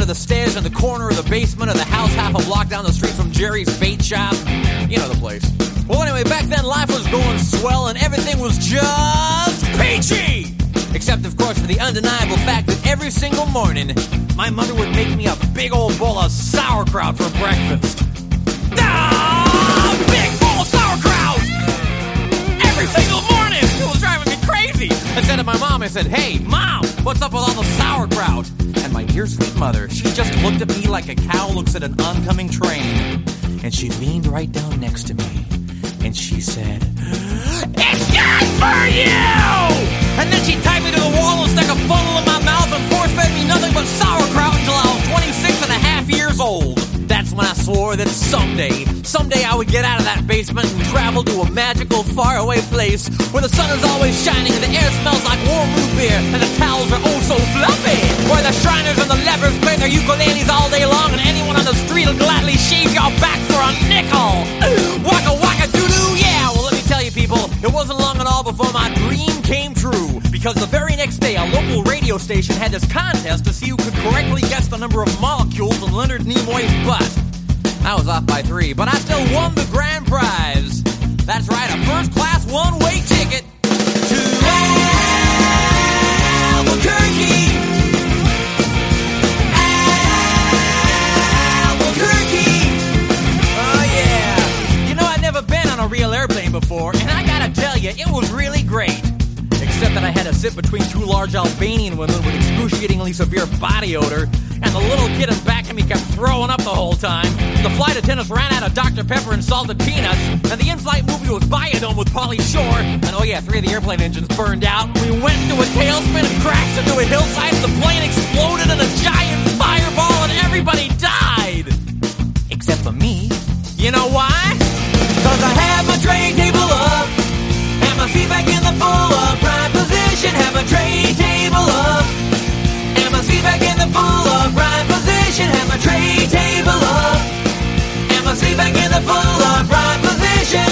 of the stairs in the corner of the basement of the house half a block down the street from Jerry's bait shop. You know the place. Well, anyway, back then life was going swell and everything was just peachy! Except, of course, for the undeniable fact that every single morning, my mother would make me a big old bowl of sauerkraut for breakfast. Big bowl of sauerkraut! Every single morning! It was driving me crazy! I said to my mom, I said, "Hey, Mom, what's up with all the sauerkraut?" And my dear sweet mother, she just looked at me like a cow looks at an oncoming train. And she leaned right down next to me. And she said, "It's good for you!" And then she tied me to the wall and stuck a funnel in my mouth and force-fed me nothing but sauerkraut until I was 26 and a half years old. That's when I swore that someday I would get out of that basement and travel to a magical, faraway place where the sun is always shining and the air smells like warm root beer and the towels are oh so fluffy. Where the Shriners and the lepers play their ukuleles all day long and anyone on the street will gladly shave your back for a nickel. Waka waka doo-doo, yeah! Well, let me tell you people, it wasn't long at all before my dream came true. Because the very next day, a local radio station had this contest to see who could correctly guess the number of molecules in Leonard Nimoy's butt. I was off by 3, but I still won the grand prize. That's right, a first-class one-way ticket to Albuquerque. Albuquerque. Oh, yeah. You know, I'd never been on a real airplane before, and I gotta tell you, it was really great. Except that I had to sit between 2 large Albanian women with excruciatingly severe body odor, and the little kid in back of me kept throwing up the whole time. The flight attendants ran out of Dr. Pepper and salted peanuts, and the in-flight movie was Biodome with Pauly Shore, and oh yeah, 3 of the airplane engines burned out. We went into a tailspin and crashed into a hillside, and the plane exploded in a giant fireball, and everybody died! Except for me. You know why? 'Cause I had my tray table up, and my feet back in the full upright position. Have my tray table up, and my feet back in the full upright position. Have my tray table up, and my feet back in the full upright position.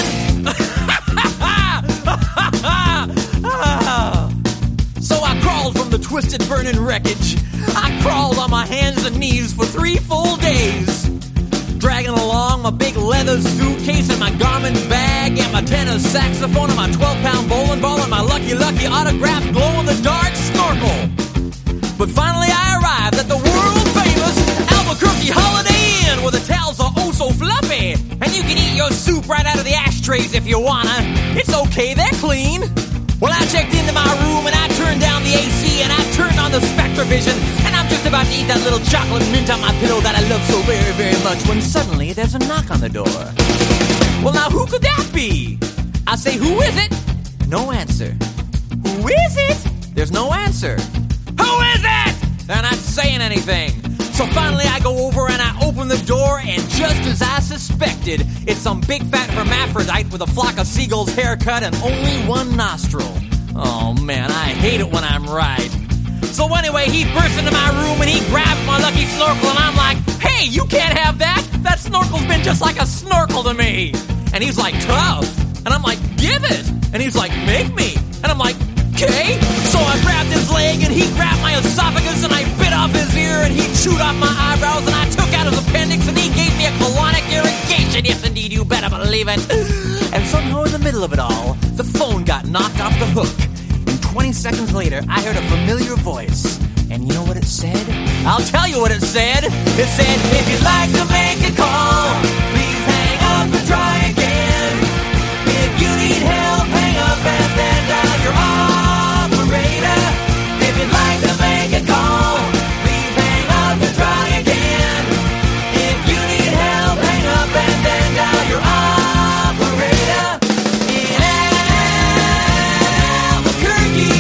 So I crawled from the twisted burning wreckage. I crawled on my hands and knees for 3 full days, dragging along my big leather suitcase and my Garmin bag and my tenor saxophone and my 12-pound bowling ball and my Lucky Lucky autographed glow-in-the-dark snorkel. But finally I arrived at the world-famous Albuquerque Holiday Inn, where the towels are oh so fluffy, and you can eat your soup right out of the ashtrays if you wanna. It's okay, they're clean. Well, I checked into my room and I turned down the AC and I turned on the Spectravision, and I'm just about to eat that little chocolate mint on my pillow that I love so very, very much when suddenly there's a knock on the door. Well, now who could that be? I say, who is it? No answer. Who is it? There's no answer. Who is it? They're not saying anything. So finally I go over and I open the door, and just as I suspected, it's some big fat hermaphrodite with a flock of seagulls haircut and only one nostril. Oh man, I hate it when I'm right. So anyway, he bursts into my room and he grabs my lucky snorkel, and I'm like, "Hey, you can't have that! That snorkel's been just like a snorkel to me!" And he's like, "Tough." And I'm like, "Give it!" And he's like, "Make me!" And I'm like, "Okay." So I grabbed his leg and he grabbed my esophagus and I bit off his ear and he chewed off my eyebrows and I took out his appendix and he gave me a colonic irrigation. Yes, indeed, you better believe it. And somehow in the middle of it all, the phone got knocked off the hook. And 20 seconds later, I heard a familiar voice. And you know what it said? I'll tell you what it said. It said, "If you'd like to make a call, please hang up and try again. If you need help, hang up and then dial your operator. If you'd like to make a call, please hang up and try again. If you need help, hang up and then dial your operator." In Albuquerque.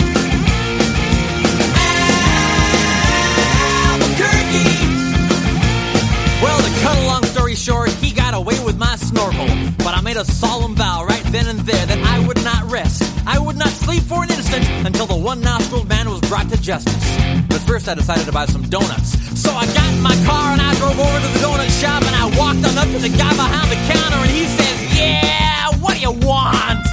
Albuquerque. Well, to cut a long story short, he got away with my snorkel. But I made a solemn vow right then and there that I would not rest. I would not sleep for an instant until the one-nostriled man was brought to justice. But first I decided to buy some donuts. So I got in my car and I drove over to the donut shop and I walked on up to the guy behind the counter and he says, "Yeah, what do you want?"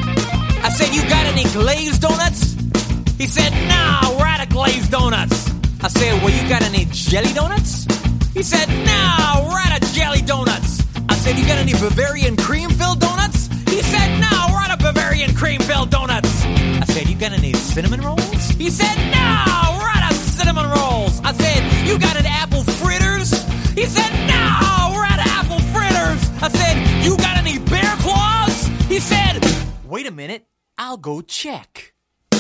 I said, "You got any glazed donuts?" He said, "No, we're out of glazed donuts." said, well, you got any jelly donuts? He said, no, we're out of jelly donuts. I said, you got any Bavarian cream-filled donuts? He said, no, we're out of Bavarian cream-filled donuts. I said, you got any cinnamon rolls? He said, no, we're out of cinnamon rolls. I said, you got any apple fritters? He said, no, we're out of apple fritters. I said, you got any bear claws? He said, wait a minute, I'll go check.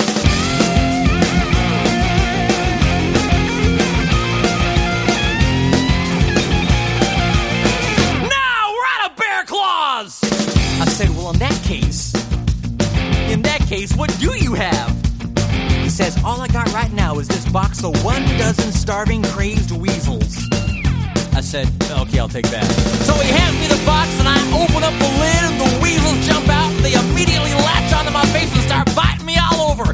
I said, well, in that case, what do you have? He says, all I got right now is this box of 12 starving, crazed weasels. I said, okay, I'll take that. So he hands me the box, and I open up the lid, and the weasels jump out, and they immediately latch onto my face and start biting me all over.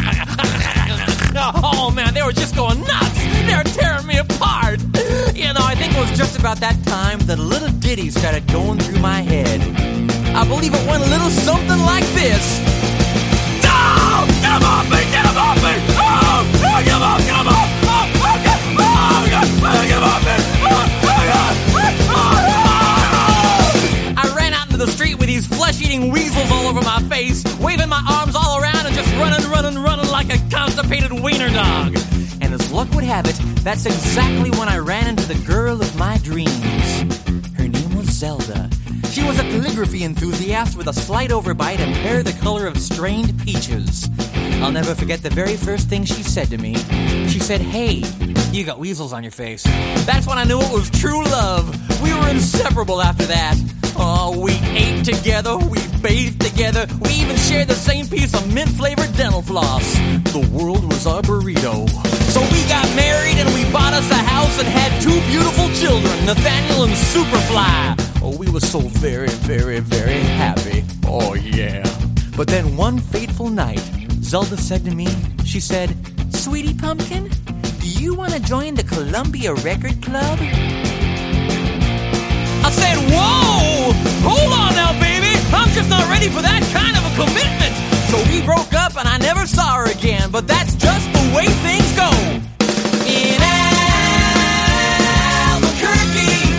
Oh, man, they were just going nuts. They were tearing me apart. You know, I think it was just about that time that a little ditty started going through my head. I believe it went a little something like this. Oh, get him off me! Get him off me! Oh, get him off! Get him off! Oh, get him off! Get him off me! I ran out into the street with these flesh-eating weasels all over my face, waving my arms all around and just running like a constipated wiener dog. And as luck would have it, that's exactly when I ran into the girl of my dreams. Her name was Zelda. She was a calligraphy enthusiast with a slight overbite and hair the color of strained peaches. I'll never forget the very first thing she said to me. She said, hey, you got weasels on your face. That's when I knew it was true love. We were inseparable after that. Oh, we ate together, we bathed together, we even shared the same piece of mint-flavored dental floss. The world was our burrito. So we got married and we bought us a house and had 2 beautiful children, Nathaniel and Superfly. Oh, we were so very, very, very happy. Oh, yeah. But then one fateful night, Zelda said to me, she said, Sweetie Pumpkin, do you want to join the Columbia Record Club? I said, whoa! Hold on now, baby! I'm just not ready for that kind of a commitment! So we broke up and I never saw her again, but that's just the way things go. In Albuquerque.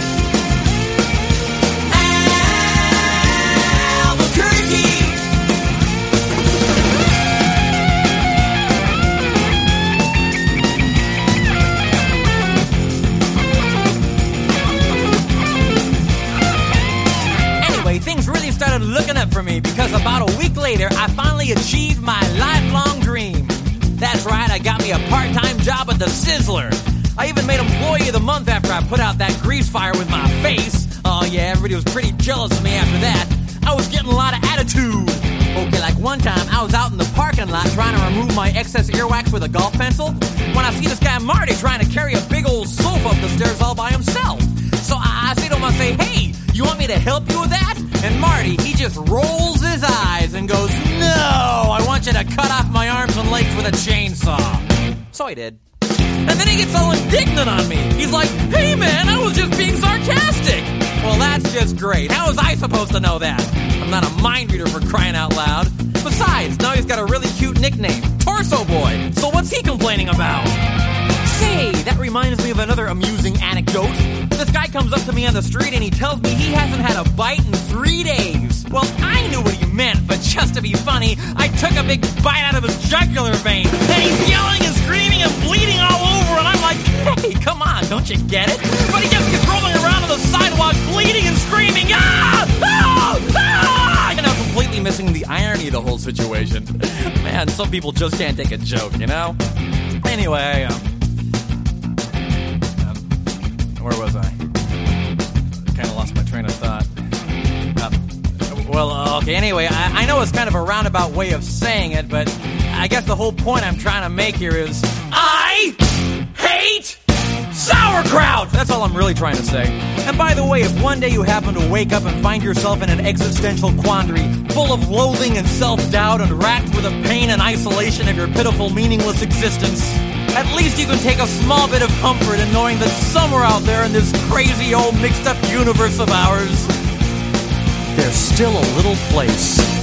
Things really started looking up for me because about a week later, I finally achieved my lifelong dream. That's right, I got me a part-time job at the Sizzler. I even made Employee of the Month after I put out that grease fire with my face. Oh yeah, everybody was pretty jealous of me after that. I was getting a lot of attitude. Okay, like one time, I was out in the parking lot trying to remove my excess earwax with a golf pencil when I see this guy Marty trying to carry a big old sofa up the stairs all by himself. So I say to him, I say, hey, you want me to help you with that? And Marty, he just rolls his eyes and goes, no, I want you to cut off my arms and legs with a chainsaw. So I did. And then he gets all indignant on me. He's like, hey man, I was just being sarcastic. Well, that's just great. How was I supposed to know that? I'm not a mind reader for crying out loud. Besides, now he's got a really cute nickname, Torso Boy. So what's he complaining about? Say, that reminds me of another amusing anecdote. This guy comes up to me on the street and he tells me he hasn't had a bite in 3 days. Well, I knew what he meant, but just to be funny, I took a big bite out of his jugular vein. And he's yelling and screaming and bleeding all over, and I'm like, hey, come on, don't you get it? But he just keeps rolling around on the sidewalk, bleeding and screaming, ah! Ah! Ah! And I'm completely missing the irony of the whole situation. Man, some people just can't take a joke, you know? Anyway, where was I? Kind of lost my train of thought. Okay, anyway, I know it's kind of a roundabout way of saying it, but I guess the whole point I'm trying to make here is I hate sauerkraut! That's all I'm really trying to say. And by the way, if one day you happen to wake up and find yourself in an existential quandary, full of loathing and self-doubt and racked with the pain and isolation of your pitiful, meaningless existence, at least you can take a small bit of comfort in knowing that somewhere out there in this crazy old mixed-up universe of ours, there's still a little place